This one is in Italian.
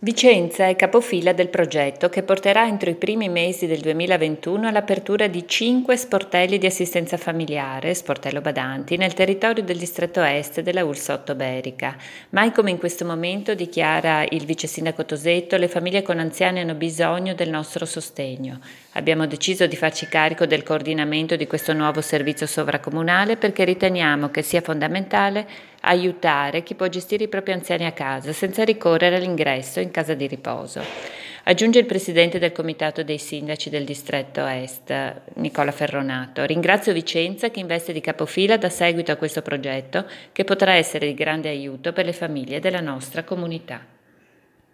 Vicenza è capofila del progetto che porterà entro i primi mesi del 2021 all'apertura di 5 sportelli di assistenza familiare, sportello badanti, nel territorio del distretto est della ULSS Ottoberica. Mai come in questo momento, dichiara il vice sindaco Tosetto, le famiglie con anziani hanno bisogno del nostro sostegno. Abbiamo deciso di farci carico del coordinamento di questo nuovo servizio sovracomunale perché riteniamo che sia fondamentale aiutare chi può gestire i propri anziani a casa senza ricorrere all'ingresso in casa di riposo. Aggiunge il presidente del comitato dei sindaci del distretto est, Nicola Ferronato. Ringrazio Vicenza che in veste di capofila dà seguito a questo progetto che potrà essere di grande aiuto per le famiglie della nostra comunità.